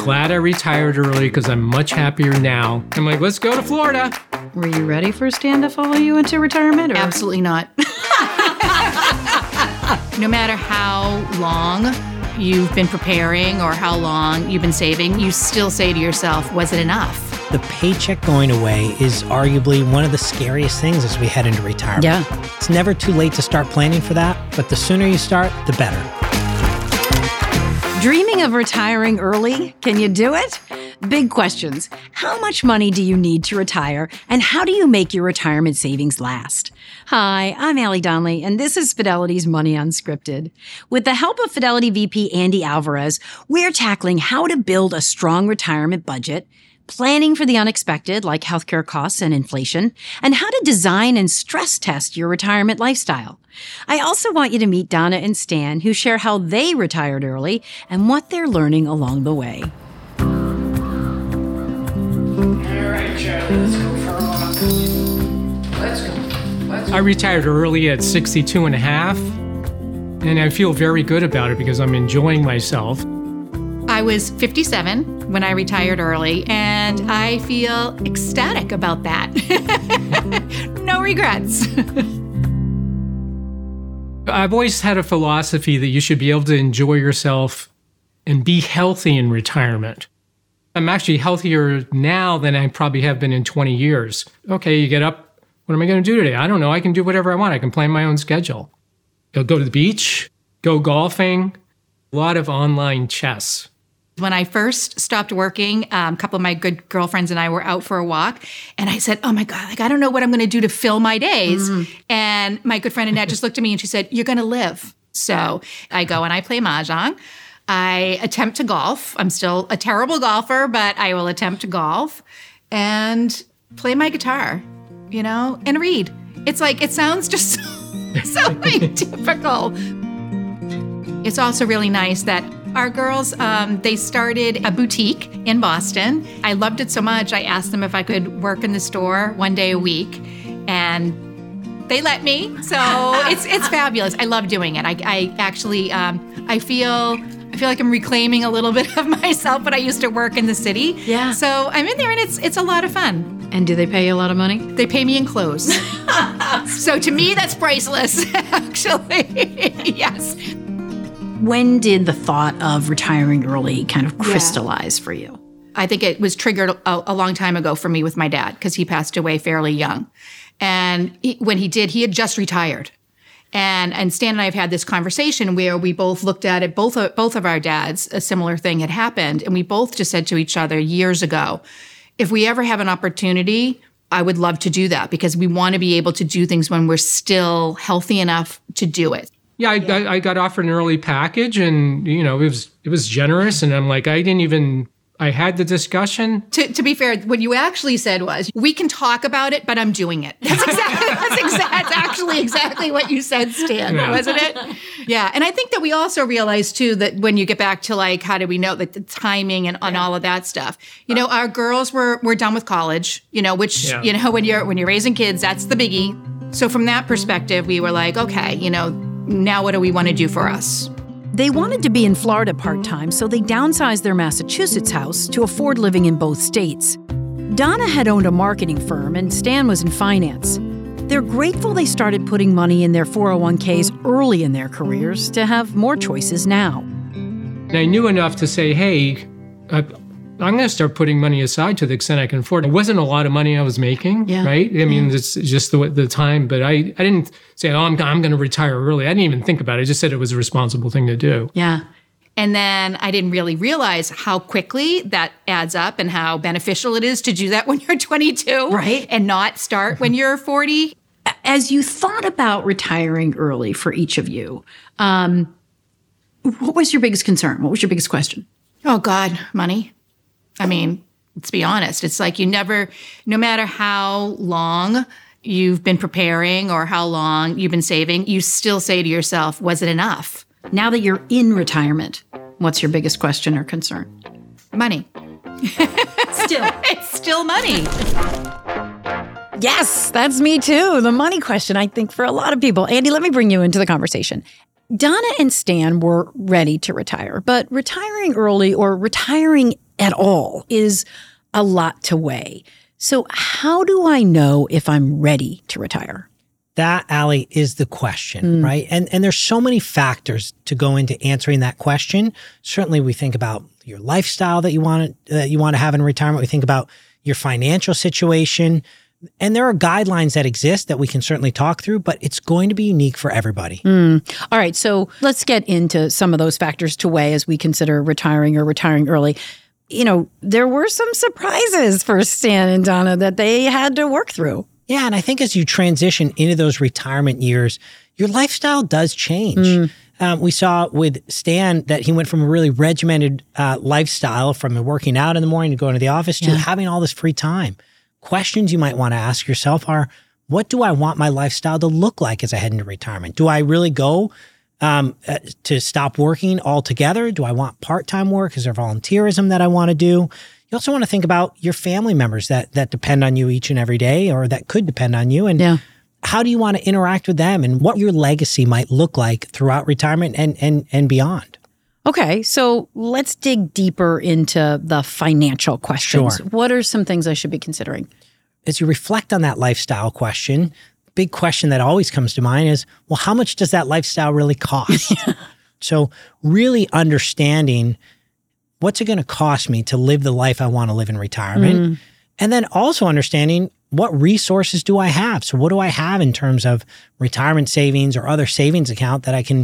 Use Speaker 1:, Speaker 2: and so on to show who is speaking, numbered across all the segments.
Speaker 1: glad I retired early because I'm much happier now. I'm like, let's go to Florida.
Speaker 2: Were you ready for Stan to follow you into retirement? Or?
Speaker 3: Absolutely not. No matter how long you've been preparing or how long you've been saving, you still say to yourself, was it enough?
Speaker 4: The paycheck going away is arguably one of the scariest things as we head into retirement.
Speaker 2: Yeah.
Speaker 4: It's never too late to start planning for that, but the sooner you start, the better.
Speaker 2: Dreaming of retiring early? Can you do it? Big questions. How much money do you need to retire, and how do you make your retirement savings last? Hi, I'm Allie Donnelly, and this is Fidelity's Money Unscripted. With the help of Fidelity VP Andy Alvarez, we're tackling how to build a strong retirement budget, planning for the unexpected like healthcare costs and inflation, and how to design and stress test your retirement lifestyle. I also want you to meet Donna and Stan, who share how they retired early and what they're learning along the way.
Speaker 5: All right, Charlie, let's go for a walk. Let's go.
Speaker 1: I retired early at 62 and a half, and I feel very good about it because I'm enjoying myself.
Speaker 3: I was 57 when I retired early, and I feel ecstatic about that. No regrets.
Speaker 1: I've always had a philosophy that you should be able to enjoy yourself and be healthy in retirement. I'm actually healthier now than I probably have been in 20 years. Okay, you get up. What am I going to do today? I don't know. I can do whatever I want. I can plan my own schedule. I'll go to the beach, go golfing, a lot of online chess.
Speaker 3: When I first stopped working, a couple of my good girlfriends and I were out for a walk, and I said, oh my God, I don't know what I'm going to do to fill my days. And my good friend Annette just looked at me and she said, you're going to live. So I go and I play Mahjong. I attempt to golf. I'm still a terrible golfer, but I will attempt to golf and play my guitar, and read. It's like, it sounds just so typical. It's also really nice that our girls, they started a boutique in Boston. I loved it so much, I asked them if I could work in the store one day a week, and they let me. So it's fabulous. I love doing it. I actually, I feel like I'm reclaiming a little bit of myself, but I used to work in the city.
Speaker 2: Yeah.
Speaker 3: So I'm in there, and it's a lot of fun.
Speaker 2: And do they pay you a lot of money?
Speaker 3: They pay me in clothes. So to me, that's priceless, actually. Yes.
Speaker 2: When did the thought of retiring early kind of crystallize for you?
Speaker 3: I think it was triggered a long time ago for me with my dad, because he passed away fairly young. And when he did, he had just retired. And Stan and I have had this conversation where we both looked at it, both of our dads, a similar thing had happened. And we both just said to each other years ago, if we ever have an opportunity, I would love to do that, because we want to be able to do things when we're still healthy enough to do it.
Speaker 1: Yeah, I got offered an early package, and it was generous, and I'm like, I had the discussion.
Speaker 3: To be fair, what you actually said was, we can talk about it, but I'm doing it. That's actually exactly what you said, Stan, wasn't it? Yeah, and I think that we also realized too that when you get back to like, how do we know that the timing and all of that stuff? Our girls were done with college, which when you're raising kids, that's the biggie. So from that perspective, we were like, okay, now what do we want to do for us?
Speaker 2: They wanted to be in Florida part-time, so they downsized their Massachusetts house to afford living in both states. Donna had owned a marketing firm, and Stan was in finance. They're grateful they started putting money in their 401ks early in their careers to have more choices now.
Speaker 1: And I knew enough to say, hey, I'm going to start putting money aside to the extent I can afford. It wasn't a lot of money I was making, right? I mean, it's just the time, but I didn't say, I'm going to retire early. I didn't even think about it. I just said it was a responsible thing to do.
Speaker 2: Yeah.
Speaker 3: And then I didn't really realize how quickly that adds up and how beneficial it is to do that when you're 22.
Speaker 2: Right.
Speaker 3: And not start when you're 40.
Speaker 2: As you thought about retiring early for each of you, what was your biggest concern? What was your biggest question?
Speaker 3: Oh, God, money. I mean, let's be honest. It's like no matter how long you've been preparing or how long you've been saving, you still say to yourself, was it enough?
Speaker 2: Now that you're in retirement, what's your biggest question or concern?
Speaker 3: Money. It's still money.
Speaker 2: Yes, that's me too. The money question, I think, for a lot of people. Andy, let me bring you into the conversation. Donna and Stan were ready to retire, but retiring early or retiring at all is a lot to weigh. So how do I know if I'm ready to retire?
Speaker 4: That, Allie, is the question, right? And there's so many factors to go into answering that question. Certainly, we think about your lifestyle that you want to have in retirement. We think about your financial situation. And there are guidelines that exist that we can certainly talk through, but it's going to be unique for everybody.
Speaker 2: All right, so let's get into some of those factors to weigh as we consider retiring or retiring early. You know, there were some surprises for Stan and Donna that they had to work through.
Speaker 4: Yeah, and I think as you transition into those retirement years, your lifestyle does change. We saw with Stan that he went from a really regimented lifestyle, from working out in the morning to going to the office to having all this free time. Questions you might want to ask yourself are, what do I want my lifestyle to look like as I head into retirement? Do I really go to stop working altogether? Do I want part-time work? Is there volunteerism that I want to do? You also want to think about your family members that depend on you each and every day, or that could depend on you. And how do you want to interact with them, and what your legacy might look like throughout retirement and beyond?
Speaker 2: Okay, so let's dig deeper into the financial questions.
Speaker 4: Sure.
Speaker 2: What are some things I should be considering?
Speaker 4: As you reflect on that lifestyle question, big question that always comes to mind is, well, how much does that lifestyle really cost? So really understanding, what's it going to cost me to live the life I want to live in retirement? And then also understanding, what resources do I have? So what do I have in terms of retirement savings or other savings account that I can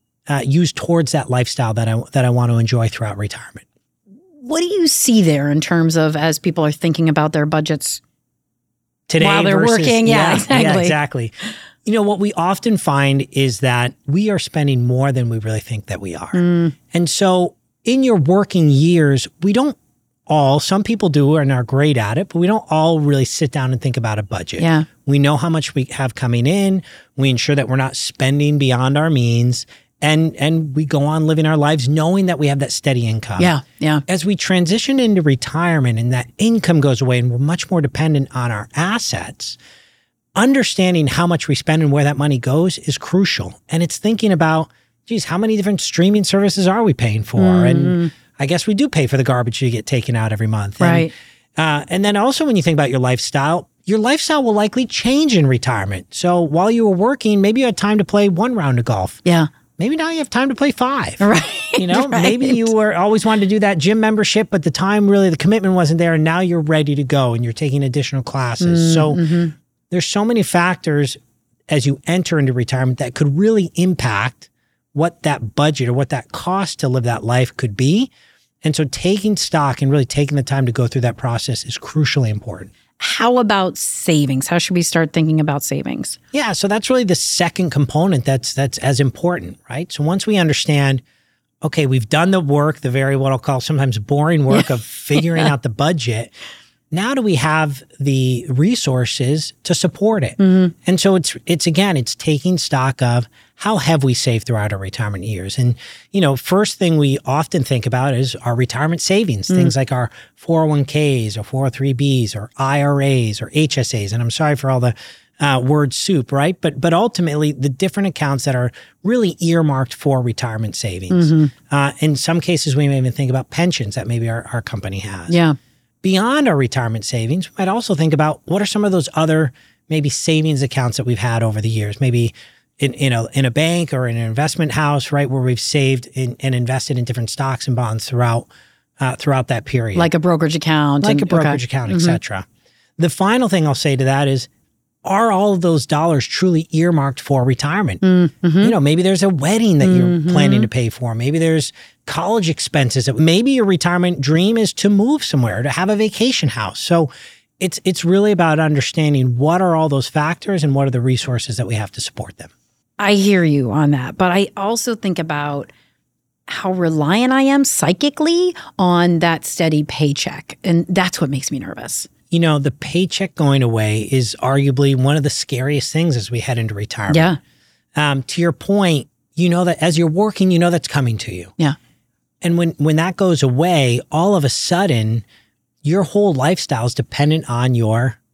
Speaker 4: use towards that lifestyle that I want to enjoy throughout retirement?
Speaker 2: What do you see there in terms of, as people are thinking about their budgets
Speaker 4: today
Speaker 2: while they're
Speaker 4: versus,
Speaker 2: working?
Speaker 4: Yeah,
Speaker 2: Exactly.
Speaker 4: Exactly. You know, what we often find is that we are spending more than we really think that we are. And so in your working years, we don't all, some people do and are great at it, but we don't all really sit down and think about a budget.
Speaker 2: Yeah.
Speaker 4: We know how much we have coming in. We ensure that we're not spending beyond our means. And we go on living our lives knowing that we have that steady income.
Speaker 2: Yeah.
Speaker 4: As we transition into retirement and that income goes away and we're much more dependent on our assets, understanding how much we spend and where that money goes is crucial. And it's thinking about, geez, how many different streaming services are we paying for? And I guess we do pay for the garbage you get taken out every month.
Speaker 2: Right.
Speaker 4: And then also when you think about your lifestyle will likely change in retirement. So while you were working, maybe you had time to play 1 round of golf.
Speaker 2: Yeah.
Speaker 4: Maybe now you have time to play 5.
Speaker 2: Right.
Speaker 4: You know,
Speaker 2: Right.
Speaker 4: maybe you were always wanted to do that gym membership, but the commitment wasn't there. And now you're ready to go and you're taking additional classes. So there's so many factors as you enter into retirement that could really impact what that budget or what that cost to live that life could be. And so taking stock and really taking the time to go through that process is crucially important.
Speaker 2: How about savings? How should we start thinking about savings?
Speaker 4: Yeah, so that's really the second component that's as important, right? So once we understand, okay, we've done the work, the very what I'll call sometimes boring work of figuring out the budget. Now do we have the resources to support it? And so it's taking stock of how have we saved throughout our retirement years? And, you know, first thing we often think about is our retirement savings, things like our 401ks or 403bs or IRAs or HSAs. And I'm sorry for all the word soup, right? But ultimately the different accounts that are really earmarked for retirement savings. In some cases, we may even think about pensions that maybe our company has.
Speaker 2: Yeah.
Speaker 4: Beyond our retirement savings, we might also think about what are some of those other maybe savings accounts that we've had over the years, maybe in a bank or in an investment house, right, where we've saved and invested in different stocks and bonds throughout that period.
Speaker 2: Like a brokerage account.
Speaker 4: Account, et cetera. The final thing I'll say to that is, are all of those dollars truly earmarked for retirement? You know, maybe there's a wedding that you're planning to pay for. Maybe there's college expenses. Maybe your retirement dream is to move somewhere, to have a vacation house. So it's really about understanding what are all those factors and what are the resources that we have to support them.
Speaker 2: I hear you on that, but I also think about how reliant I am psychically on that steady paycheck. And that's what makes me nervous.
Speaker 4: You know, the paycheck going away is arguably one of the scariest things as we head into retirement.
Speaker 2: Yeah.
Speaker 4: To your point, you know that as you're working, you know that's coming to you.
Speaker 2: Yeah.
Speaker 4: And when that goes away, all of a sudden, your whole lifestyle is dependent on your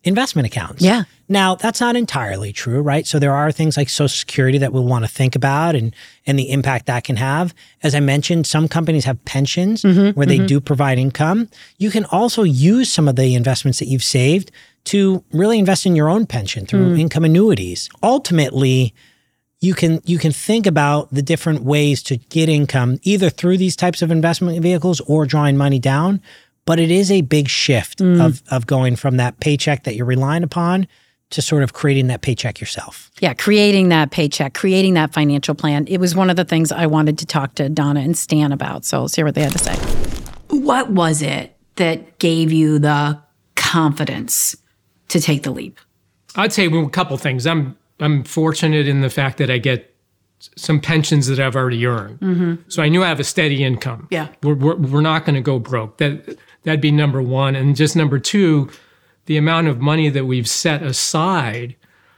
Speaker 4: investment accounts.
Speaker 2: Yeah.
Speaker 4: Now, that's not entirely true, right? So there are things like Social Security that we'll want to think about and the impact that can have. As I mentioned, some companies have pensions where they do provide income. You can also use some of the investments that you've saved to really invest in your own pension through income annuities. Ultimately, you can think about the different ways to get income either through these types of investment vehicles or drawing money down. But it is a big shift of going from that paycheck that you're relying upon to sort of creating that paycheck yourself.
Speaker 2: Yeah, creating that paycheck, creating that financial plan. It was one of the things I wanted to talk to Donna and Stan about. So let's hear what they had to say. What was it that gave you the confidence to take the leap?
Speaker 1: I'd say a couple things. I'm fortunate in the fact that I get some pensions that I've already earned. So I knew I have a steady income.
Speaker 2: Yeah.
Speaker 1: We're not going to go broke. That'd be number one. And just number two, the amount of money that we've set aside,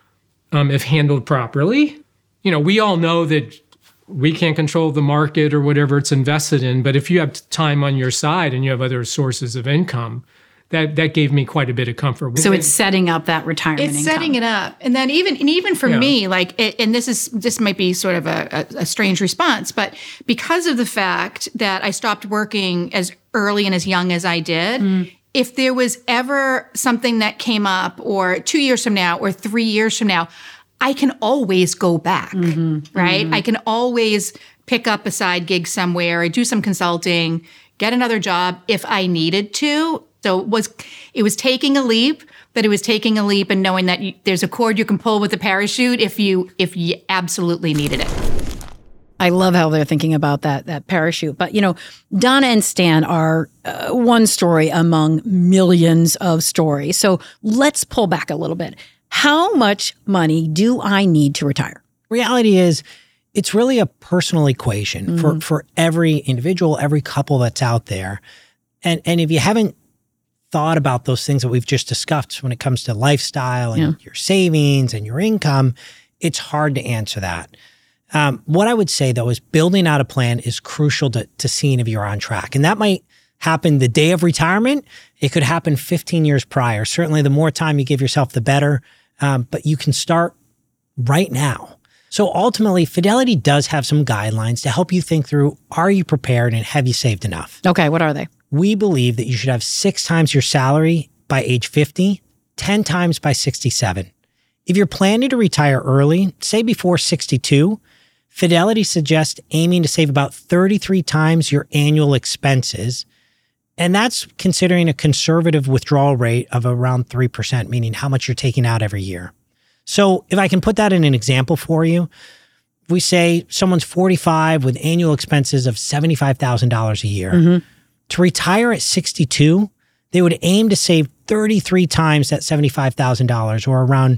Speaker 1: if handled properly. You know, we all know that we can't control the market or whatever it's invested in, but if you have time on your side and you have other sources of income, that gave me quite a bit of comfort.
Speaker 2: So it's setting up that retirement
Speaker 3: It's
Speaker 2: income.
Speaker 3: setting it up. And then even for me, like, and this might be sort of a strange response, but because of the fact that I stopped working as early and as young as I did, if there was ever something that came up or 2 years from now or 3 years from now, I can always go back, right? I can always pick up a side gig somewhere or do some consulting, get another job if I needed to. So it was taking a leap, but it was taking a leap and knowing that there's a cord you can pull with a parachute if you absolutely needed it.
Speaker 2: I love how they're thinking about that parachute. But, you know, Donna and Stan are one story among millions of stories. So let's pull back a little bit. How much money do I need to retire?
Speaker 4: Reality is, it's really a personal equation for every individual, every couple that's out there. And if you haven't thought about those things that we've just discussed when it comes to lifestyle and your savings and your income, it's hard to answer that. What I would say, though, is building out a plan is crucial to seeing if you're on track. And that might happen the day of retirement. It could happen 15 years prior. Certainly, the more time you give yourself, the better. But you can start right now. So ultimately, Fidelity does have some guidelines to help you think through, are you prepared and have you saved enough?
Speaker 2: Okay, what are they?
Speaker 4: We believe that you should have 6 times your salary by age 50, 10 times by 67. If you're planning to retire early, say before 62, Fidelity suggests aiming to save about 33 times your annual expenses. And that's considering a conservative withdrawal rate of around 3%, meaning how much you're taking out every year. So if I can put that in an example for you, we say someone's 45 with annual expenses of $75,000 a year. To retire at 62, they would aim to save 33 times that $75,000 or around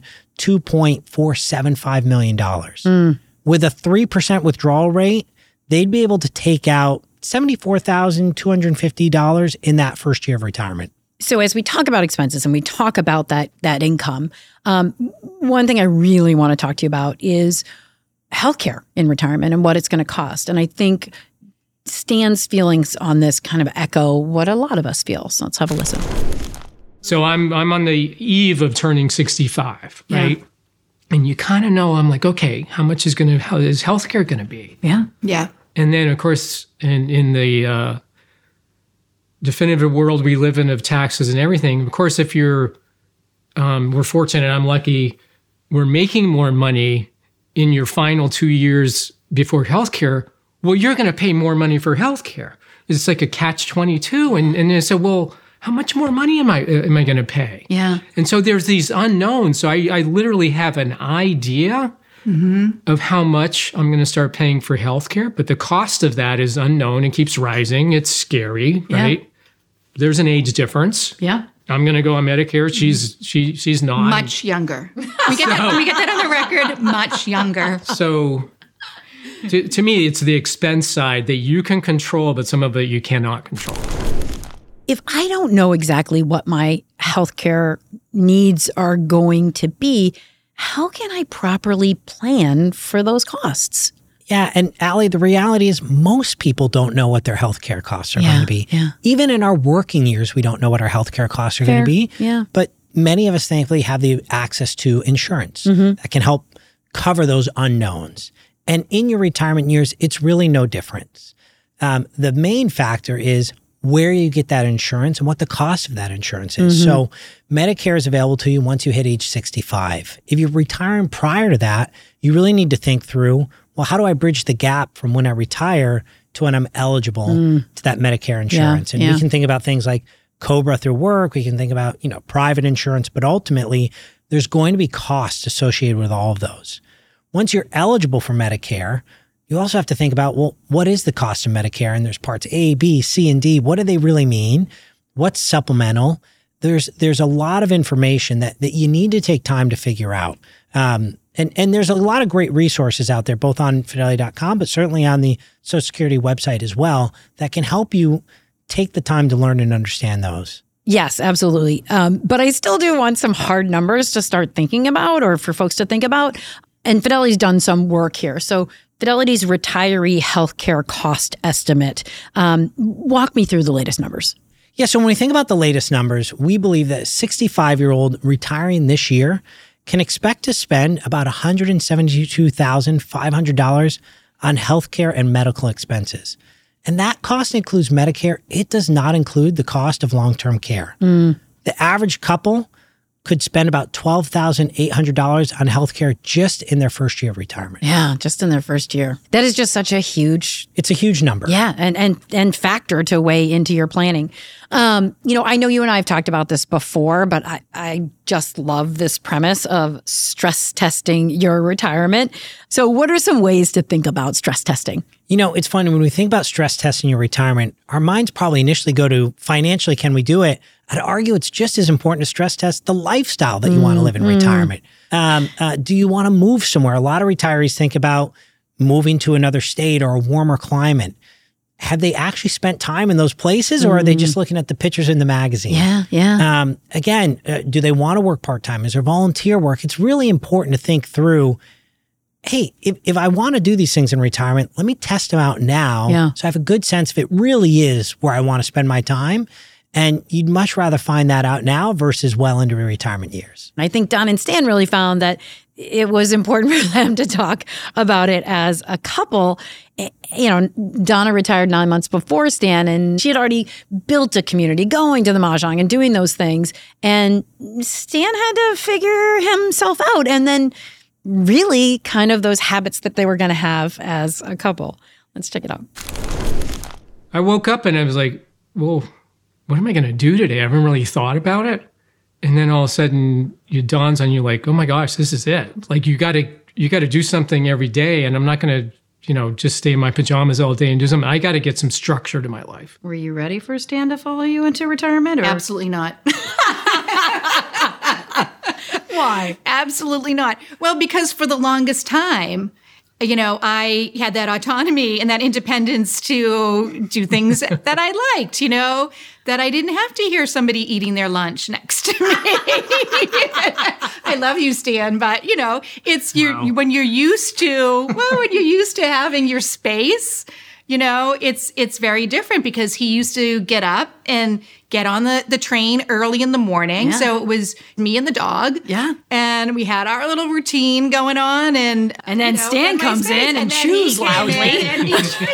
Speaker 4: $2.475 million. With a 3% withdrawal rate, they'd be able to take out $74,250 in that first year of retirement.
Speaker 2: So as we talk about expenses and we talk about that income, one thing I really want to talk to you about is healthcare in retirement and what it's going to cost. And I think Stan's feelings on this kind of echo what a lot of us feel. So let's have a listen.
Speaker 1: So I'm on the eve of turning 65, right? And you kind of know, I'm like, okay, how is healthcare going to be?
Speaker 2: Yeah.
Speaker 3: Yeah.
Speaker 1: And then, of course, in the definitive world we live in of taxes and everything, of course, if you're, we're fortunate, I'm lucky, we're making more money in your final 2 years before healthcare, well, you're going to pay more money for healthcare. It's like a catch-22. And they said, well, how much more money am I going to pay?
Speaker 2: Yeah.
Speaker 1: And so there's these unknowns. So I literally have an idea of how much I'm going to start paying for healthcare, but the cost of that is unknown and keeps rising. It's scary, right? There's an age difference.
Speaker 2: Yeah.
Speaker 1: I'm going to go on Medicare. She's not.
Speaker 3: Much younger. We get that on the record. Much younger.
Speaker 1: So to me, it's the expense side that you can control, but some of it you cannot control.
Speaker 2: If I don't know exactly what my healthcare needs are going to be, how can I properly plan for those costs?
Speaker 4: Yeah. And Allie, the reality is most people don't know what their healthcare costs are going to be.
Speaker 2: Yeah.
Speaker 4: Even in our working years, we don't know what our healthcare costs are going to be.
Speaker 2: Yeah.
Speaker 4: But many of us thankfully have the access to insurance that can help cover those unknowns. And in your retirement years, it's really no difference. The main factor is where you get that insurance and what the cost of that insurance is. So Medicare is available to you once you hit age 65. If you're retiring prior to that, you really need to think through, well, how do I bridge the gap from when I retire to when I'm eligible to that Medicare insurance? And we can think about things like COBRA through work. We can think about, private insurance, but ultimately there's going to be costs associated with all of those. Once you're eligible for Medicare, you also have to think about, well, what is the cost of Medicare? And there's parts A, B, C, and D. What do they really mean? What's supplemental? There's a lot of information that you need to take time to figure out. And there's a lot of great resources out there, both on Fidelity.com, but certainly on the Social Security website as well, that can help you take the time to learn and understand those.
Speaker 2: Yes, absolutely. But I still do want some hard numbers to start thinking about or for folks to think about. And Fidelity's done some work here. So Fidelity's retiree healthcare cost estimate. Walk me through the latest numbers.
Speaker 4: Yeah, so when we think about the latest numbers, we believe that a 65-year-old retiring this year can expect to spend about $172,500 on healthcare and medical expenses. And that cost includes Medicare. It does not include the cost of long-term care. The average couple could spend about $12,800 on healthcare just in their first year of retirement.
Speaker 2: Yeah, just in their first year. That is just such a huge...
Speaker 4: It's a huge number.
Speaker 2: Yeah, and factor to weigh into your planning. I know you and I have talked about this before, but I just love this premise of stress testing your retirement. So what are some ways to think about stress testing?
Speaker 4: It's funny, when we think about stress testing your retirement, our minds probably initially go to financially, can we do it? I'd argue it's just as important to stress test the lifestyle that you want to live in retirement. Do you want to move somewhere? A lot of retirees think about moving to another state or a warmer climate. Have they actually spent time in those places, or are they just looking at the pictures in the magazine?
Speaker 2: Yeah.
Speaker 4: Again, do they want to work part-time? Is there volunteer work? It's really important to think through, hey, if I want to do these things in retirement, let me test them out now so I have a good sense if it really is where I want to spend my time. And you'd much rather find that out now versus well into your retirement years.
Speaker 2: I think Don and Stan really found that it was important for them to talk about it as a couple. Donna retired 9 months before Stan, and she had already built a community, going to the Mahjong and doing those things. And Stan had to figure himself out, and then really kind of those habits that they were going to have as a couple. Let's check it out.
Speaker 1: I woke up and I was like, well, what am I going to do today? I haven't really thought about it. And then all of a sudden it dawns on you like, oh my gosh, this is it. Like you got to do something every day. And I'm not going to, just stay in my pajamas all day and do something. I got to get some structure to my life.
Speaker 2: Were you ready for Stan to follow you into retirement? Or?
Speaker 3: Absolutely not.
Speaker 2: Why?
Speaker 3: Absolutely not. Well, because for the longest time, I had that autonomy and that independence to do things that I liked, that I didn't have to hear somebody eating their lunch next to me. I love you, Stan, but it's when you're used to having your space, it's very different because he used to get up and get on the train early in the morning. Yeah. So it was me and the dog.
Speaker 2: Yeah.
Speaker 3: And we had our little routine going on. And
Speaker 2: then Stan comes in and chews loudly.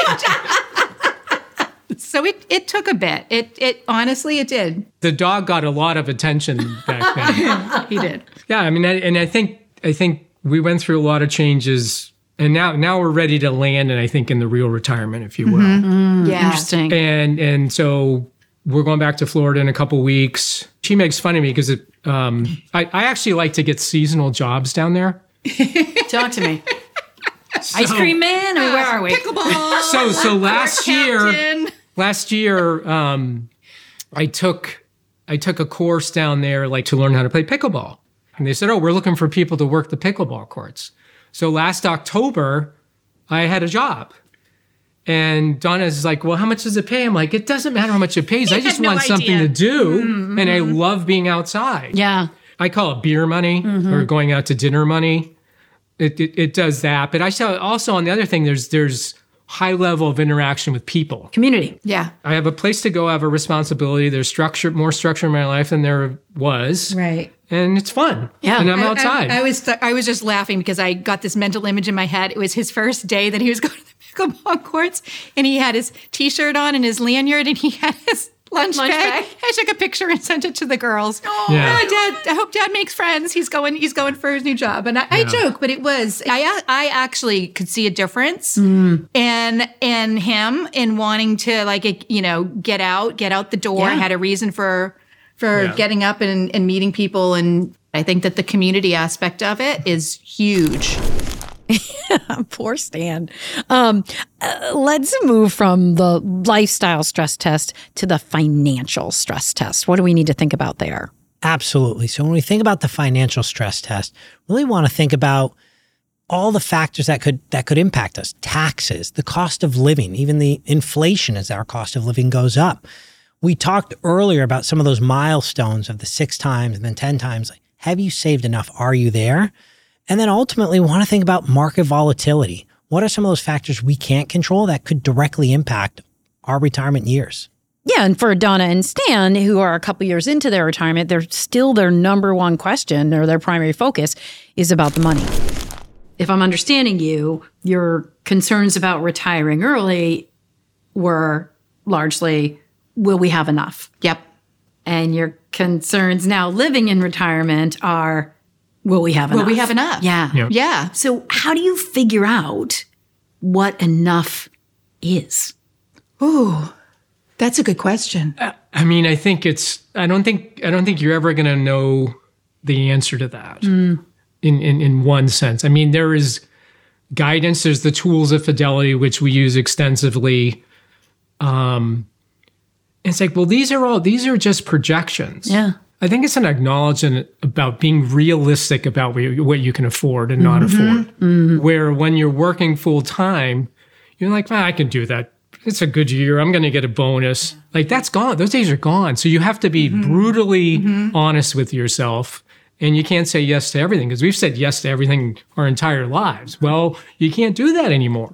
Speaker 3: So it took a bit. It honestly, it did.
Speaker 1: The dog got a lot of attention back then.
Speaker 3: He did.
Speaker 1: Yeah. I mean, I think we went through a lot of changes. And now we're ready to land, and I think in the real retirement, if you will.
Speaker 3: Yeah.
Speaker 2: Interesting.
Speaker 1: And so we're going back to Florida in a couple weeks. She makes fun of me because I actually like to get seasonal jobs down there.
Speaker 2: Talk to me. Ice cream man? I mean, where are we?
Speaker 3: Pickleball.
Speaker 1: So last year, I took a course down there to learn how to play pickleball. And they said, oh, we're looking for people to work the pickleball courts. So last October, I had a job. And Donna's like, well, how much does it pay? I'm like, it doesn't matter how much it pays. I just want something to do. Mm-hmm. And I love being outside.
Speaker 2: Yeah.
Speaker 1: I call it beer money or going out to dinner money. It does that. But I saw also on the other thing, there's high level of interaction with people.
Speaker 2: Community.
Speaker 3: Yeah.
Speaker 1: I have a place to go, I have a responsibility. There's more structure in my life than there was.
Speaker 3: Right.
Speaker 1: And it's fun.
Speaker 2: Yeah.
Speaker 1: And I'm outside.
Speaker 3: I was just laughing because I got this mental image in my head. It was his first day that he was going to the pickleball courts, and he had his T-shirt on and his lanyard, and he had his lunch bag. I took a picture and sent it to the girls. Oh,
Speaker 1: Yeah.
Speaker 3: Dad! I hope Dad makes friends. He's going for his new job. And I joke, but it was I actually could see a difference in him in wanting to get out the door.
Speaker 2: Yeah.
Speaker 3: Had a reason for getting up and meeting people, and I think that the community aspect of it is huge.
Speaker 2: Poor Stan. Let's move from the lifestyle stress test to the financial stress test. What do we need to think about there?
Speaker 4: Absolutely. So when we think about the financial stress test, we really want to think about all the factors that could impact us. Taxes, the cost of living, even the inflation as our cost of living goes up. We talked earlier about some of those milestones of the 6 times and then 10 times. Like, have you saved enough? Are you there? And then ultimately, we want to think about market volatility. What are some of those factors we can't control that could directly impact our retirement years?
Speaker 2: Yeah, and for Donna and Stan, who are a couple years into their retirement, they're still their number one question or their primary focus is about the money. If I'm understanding you, your concerns about retiring early were largely, will we have enough?
Speaker 3: Yep.
Speaker 2: And your concerns now living in retirement are, will we have enough?
Speaker 3: Will we have enough?
Speaker 2: Yeah.
Speaker 1: Yep.
Speaker 3: Yeah.
Speaker 2: So how do you figure out what enough is?
Speaker 3: Ooh, that's a good question.
Speaker 1: I mean, I don't think you're ever going to know the answer to that in one sense. I mean, there is guidance. There's the tools of Fidelity, which we use extensively. It's like, well, these are just projections.
Speaker 2: Yeah.
Speaker 1: I think it's an acknowledgement about being realistic about what you can afford and not afford. Where when you're working full time, you're like, I can do that. It's a good year. I'm going to get a bonus. Like, that's gone. Those days are gone. So you have to be brutally honest with yourself. And you can't say yes to everything because we've said yes to everything our entire lives. Well, you can't do that anymore.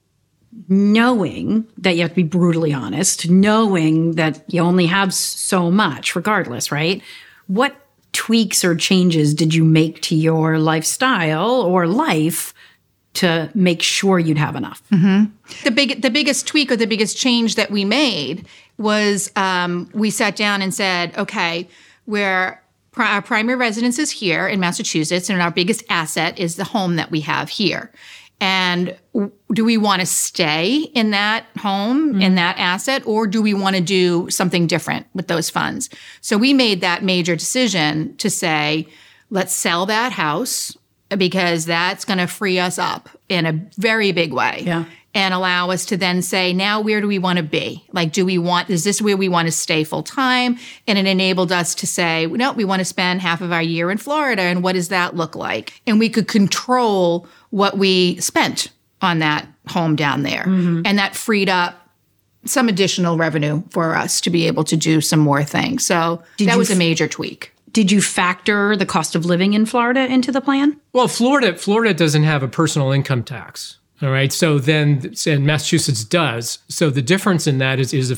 Speaker 2: Knowing that you have to be brutally honest, knowing that you only have so much regardless, right? What tweaks or changes did you make to your lifestyle or life to make sure you'd have enough?
Speaker 3: The biggest tweak or the biggest change that we made was we sat down and said, okay, our primary residence is here in Massachusetts, and our biggest asset is the home that we have here. And do we want to stay in that home, in that asset, or do we want to do something different with those funds? So we made that major decision to say, let's sell that house because that's going to free us up in a very big way and allow us to then say, now where do we want to be? Like, is this where we want to stay full time? And it enabled us to say, no, we want to spend half of our year in Florida. And what does that look like? And we could control what we spent on that home down there. And that freed up some additional revenue for us to be able to do some more things. So that was a major tweak.
Speaker 2: Did you factor the cost of living in Florida into the plan?
Speaker 1: Well, Florida doesn't have a personal income tax. All right. So then, and Massachusetts does. So the difference in that is a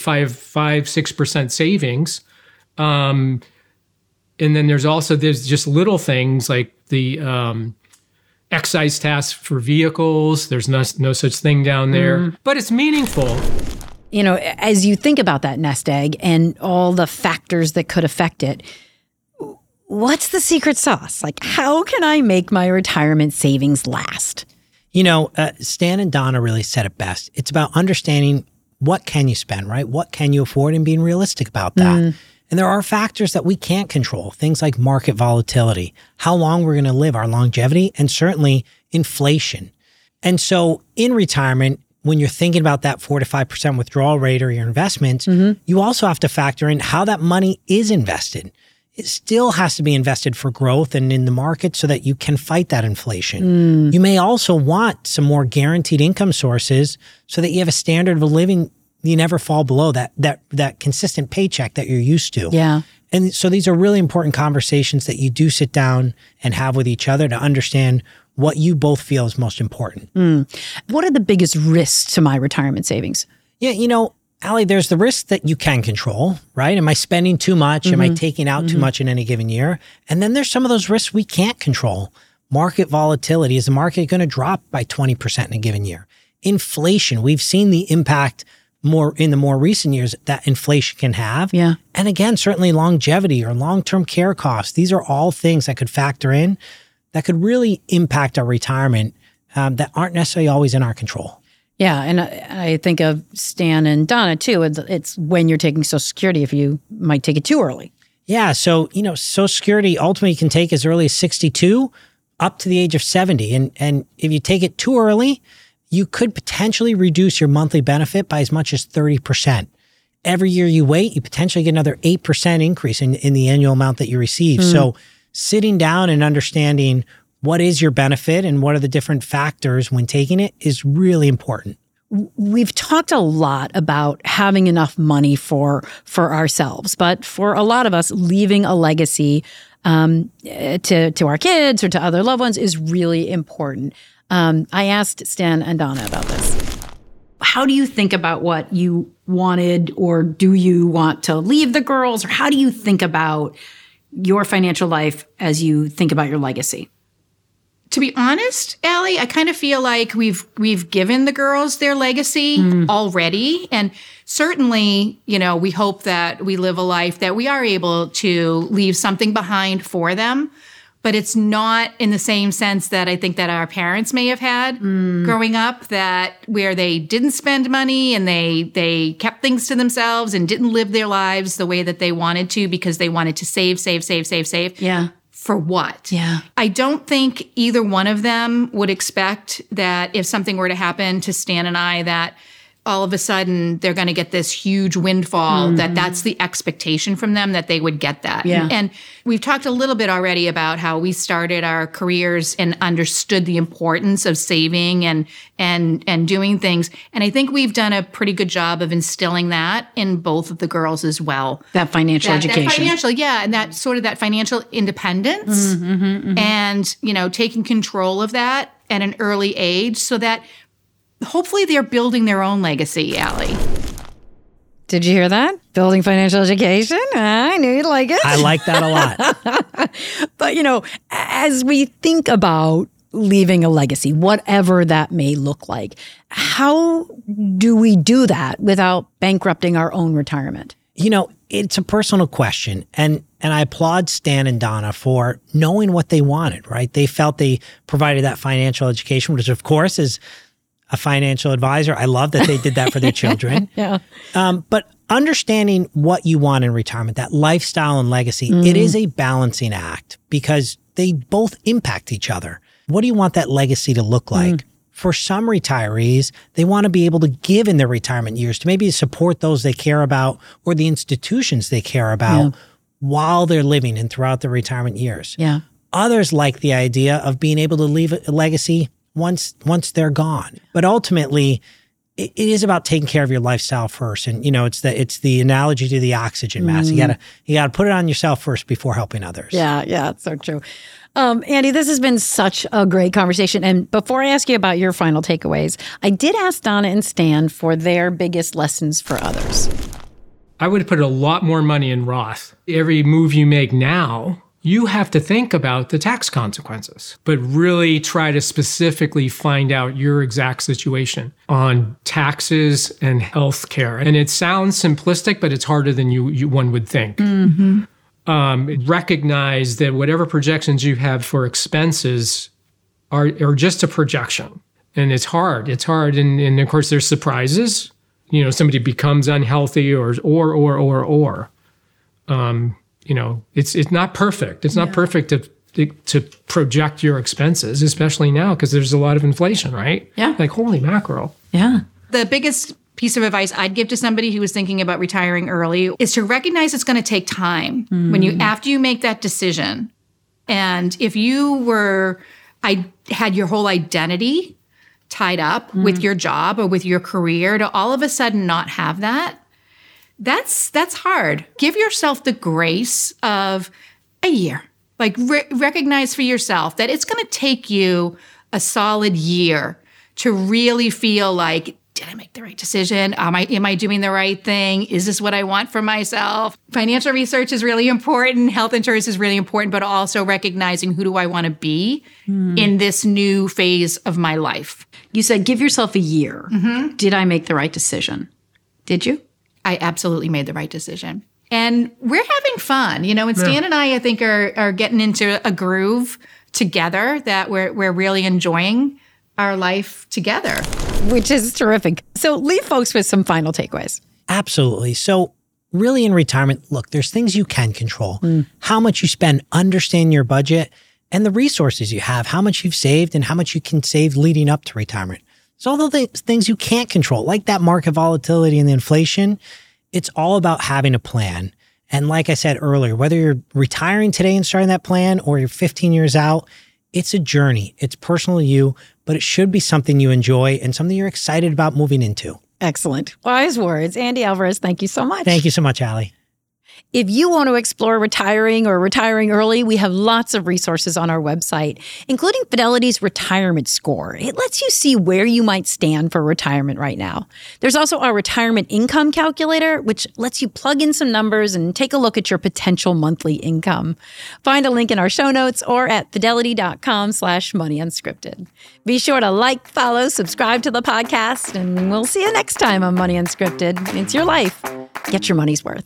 Speaker 1: 6% savings. And then there's just little things like the excise tax for vehicles. There's no such thing down there, but it's meaningful.
Speaker 2: You know, as you think about that nest egg and all the factors that could affect it, what's the secret sauce? Like, how can I make my retirement savings last?
Speaker 4: You know, Stan and Donna really said it best. It's about understanding what can you spend, right? What can you afford and being realistic about that. And there are factors that we can't control, things like market volatility, how long we're going to live, our longevity, and certainly inflation. And so in retirement, when you're thinking about that 4 to 5% withdrawal rate or your investments, you also have to factor in how that money is invested. It still has to be invested for growth and in the market so that you can fight that inflation. You may also want some more guaranteed income sources so that you have a standard of living. You never fall below that consistent paycheck that you're used to.
Speaker 2: Yeah.
Speaker 4: And so these are really important conversations that you do sit down and have with each other to understand what you both feel is most important.
Speaker 2: What are the biggest risks to my retirement savings?
Speaker 4: Yeah, Allie, there's the risk that you can control, right? Am I spending too much? Am I taking out too much in any given year? And then there's some of those risks we can't control. Market volatility. Is the market going to drop by 20% in a given year? Inflation. We've seen the impact more in the more recent years that inflation can have.
Speaker 2: Yeah.
Speaker 4: And again, certainly longevity or long-term care costs. These are all things that could factor in that could really impact our retirement that aren't necessarily always in our control.
Speaker 2: Yeah, and I think of Stan and Donna too. It's when you're taking Social Security, if you might take it too early.
Speaker 4: Yeah, so Social Security ultimately you can take as early as 62 up to the age of 70. And if you take it too early, you could potentially reduce your monthly benefit by as much as 30%. Every year you wait, you potentially get another 8% increase in the annual amount that you receive. So sitting down and understanding what is your benefit and what are the different factors when taking it is really important.
Speaker 2: We've talked a lot about having enough money for ourselves, but for a lot of us, leaving a legacy to our kids or to other loved ones is really important. I asked Stan and Donna about this. How do you think about what you wanted, or do you want to leave the girls, or how do you think about your financial life as you think about your legacy?
Speaker 3: To be honest, Allie, I kind of feel like we've given the girls their legacy already. And certainly, we hope that we live a life that we are able to leave something behind for them. But it's not in the same sense that I think that our parents may have had growing up, that where they didn't spend money and they kept things to themselves and didn't live their lives the way that they wanted to because they wanted to save.
Speaker 2: Yeah.
Speaker 3: For what?
Speaker 2: Yeah.
Speaker 3: I don't think either one of them would expect that if something were to happen to Stan and I, that all of a sudden they're going to get this huge windfall, that's the expectation from them, that they would get that.
Speaker 2: Yeah.
Speaker 3: And we've talked a little bit already about how we started our careers and understood the importance of saving and doing things. And I think we've done a pretty good job of instilling that in both of the girls as well.
Speaker 2: That financial education.
Speaker 3: That financial, yeah. And that sort of that financial independence and, taking control of that at an early age so that hopefully they're building their own legacy, Allie.
Speaker 2: Did you hear that? Building financial education? I knew you'd like it.
Speaker 4: I like that a lot.
Speaker 2: But, as we think about leaving a legacy, whatever that may look like, how do we do that without bankrupting our own retirement?
Speaker 4: It's a personal question. And I applaud Stan and Donna for knowing what they wanted, right? They felt they provided that financial education, which of course is a financial advisor. I love that they did that for their children.
Speaker 2: Yeah.
Speaker 4: But understanding what you want in retirement, that lifestyle and legacy, it is a balancing act because they both impact each other. What do you want that legacy to look like? For some retirees, they want to be able to give in their retirement years to maybe support those they care about or the institutions they care about while they're living and throughout their retirement years.
Speaker 2: Yeah.
Speaker 4: Others like the idea of being able to leave a legacy once they're gone. But ultimately, it is about taking care of your lifestyle first. And, it's the analogy to the oxygen mask. You gotta put it on yourself first before helping others.
Speaker 2: Yeah, it's so true. Andy, this has been such a great conversation. And before I ask you about your final takeaways, I did ask Donna and Stan for their biggest lessons for others.
Speaker 1: I would put a lot more money in Roth. Every move you make now, you have to think about the tax consequences, but really try to specifically find out your exact situation on taxes and health care. And it sounds simplistic, but it's harder than one would think. Recognize that whatever projections you have for expenses are just a projection. And it's hard. And of course, there's surprises. Somebody becomes unhealthy or. It's not perfect. It's not perfect to project your expenses, especially now because there's a lot of inflation, right?
Speaker 2: Yeah.
Speaker 1: Like, holy mackerel.
Speaker 2: Yeah.
Speaker 3: The biggest piece of advice I'd give to somebody who was thinking about retiring early is to recognize it's going to take time after you make that decision. And if I had your whole identity tied up with your job or with your career, to all of a sudden not have that, that's hard. Give yourself the grace of a year, Like recognize for yourself that it's going to take you a solid year to really feel like, did I make the right decision? Am I doing the right thing? Is this what I want for myself? Financial research is really important. Health insurance is really important, but also recognizing who do I want to be in this new phase of my life.
Speaker 2: You said give yourself a year. Mm-hmm. Did I make the right decision? Did you?
Speaker 3: I absolutely made the right decision. And we're having fun, and Stan and I think, are getting into a groove together that we're really enjoying our life together.
Speaker 2: Which is terrific. So leave folks with some final takeaways.
Speaker 4: Absolutely. So really in retirement, look, there's things you can control. How much you spend, understand your budget, and the resources you have, how much you've saved and how much you can save leading up to retirement. So all the things you can't control, like that market volatility and the inflation, it's all about having a plan. And like I said earlier, whether you're retiring today and starting that plan or you're 15 years out, it's a journey. It's personal to you, but it should be something you enjoy and something you're excited about moving into.
Speaker 2: Excellent. Wise words. Andy Alvarez, thank you so much.
Speaker 4: Thank you so much, Allie.
Speaker 2: If you want to explore retiring or retiring early, we have lots of resources on our website, including Fidelity's retirement score. It lets you see where you might stand for retirement right now. There's also our retirement income calculator, which lets you plug in some numbers and take a look at your potential monthly income. Find a link in our show notes or at fidelity.com/moneyunscripted. Be sure to like, follow, subscribe to the podcast, and we'll see you next time on Money Unscripted. It's your life. Get your money's worth.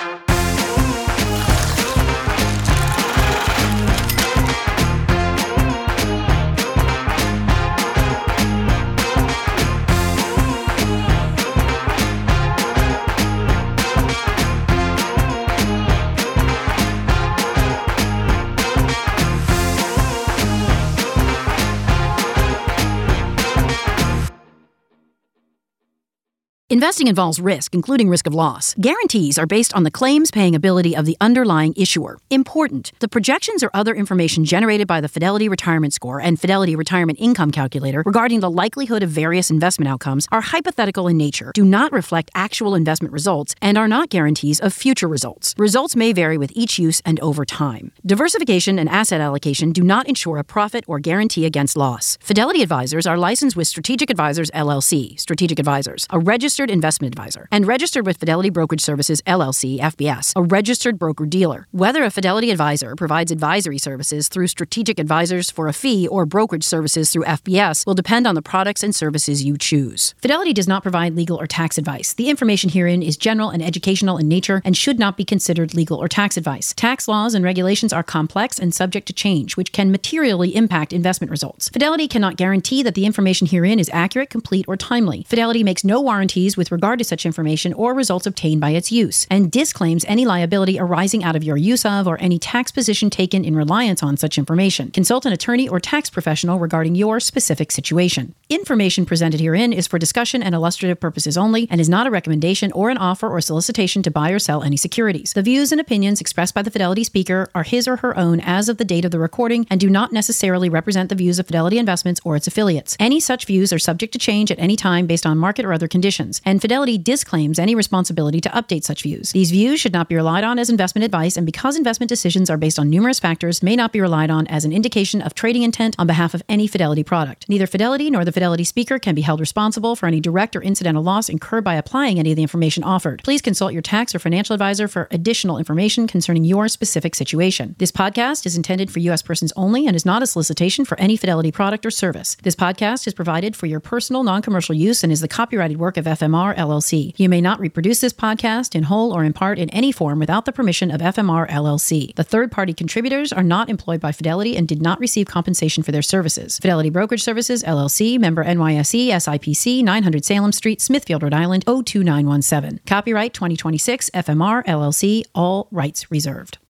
Speaker 2: Investing involves risk, including risk of loss. Guarantees are based on the claims-paying ability of the underlying issuer. Important: the projections or other information generated by the Fidelity Retirement Score and Fidelity Retirement Income Calculator regarding the likelihood of various investment outcomes are hypothetical in nature, do not reflect actual investment results, and are not guarantees of future results. Results may vary with each use and over time. Diversification and asset allocation do not ensure a profit or guarantee against loss. Fidelity Advisors are licensed with Strategic Advisors LLC, Strategic Advisors, a registered investment advisor, and registered with Fidelity Brokerage Services LLC, FBS, a registered broker-dealer. Whether a Fidelity advisor provides advisory services through Strategic Advisors for a fee or brokerage services through FBS will depend on the products and services you choose. Fidelity does not provide legal or tax advice. The information herein is general and educational in nature and should not be considered legal or tax advice. Tax laws and regulations are complex and subject to change, which can materially impact investment results. Fidelity cannot guarantee that the information herein is accurate, complete, or timely. Fidelity makes no warranties with regard to such information or results obtained by its use, and disclaims any liability arising out of your use of or any tax position taken in reliance on such information. Consult an attorney or tax professional regarding your specific situation. Information presented herein is for discussion and illustrative purposes only and is not a recommendation or an offer or solicitation to buy or sell any securities. The views and opinions expressed by the Fidelity speaker are his or her own as of the date of the recording and do not necessarily represent the views of Fidelity Investments or its affiliates. Any such views are subject to change at any time based on market or other conditions, and Fidelity disclaims any responsibility to update such views. These views should not be relied on as investment advice, and because investment decisions are based on numerous factors, may not be relied on as an indication of trading intent on behalf of any Fidelity product. Neither Fidelity nor the Fidelity speaker can be held responsible for any direct or incidental loss incurred by applying any of the information offered. Please consult your tax or financial advisor for additional information concerning your specific situation. This podcast is intended for U.S. persons only and is not a solicitation for any Fidelity product or service. This podcast is provided for your personal, non-commercial use and is the copyrighted work of FMR LLC. You may not reproduce this podcast in whole or in part in any form without the permission of FMR LLC. The third-party contributors are not employed by Fidelity and did not receive compensation for their services. Fidelity Brokerage Services, LLC, member NYSE, SIPC, 900 Salem Street, Smithfield, Rhode Island, 02917. Copyright 2026, FMR LLC, all rights reserved.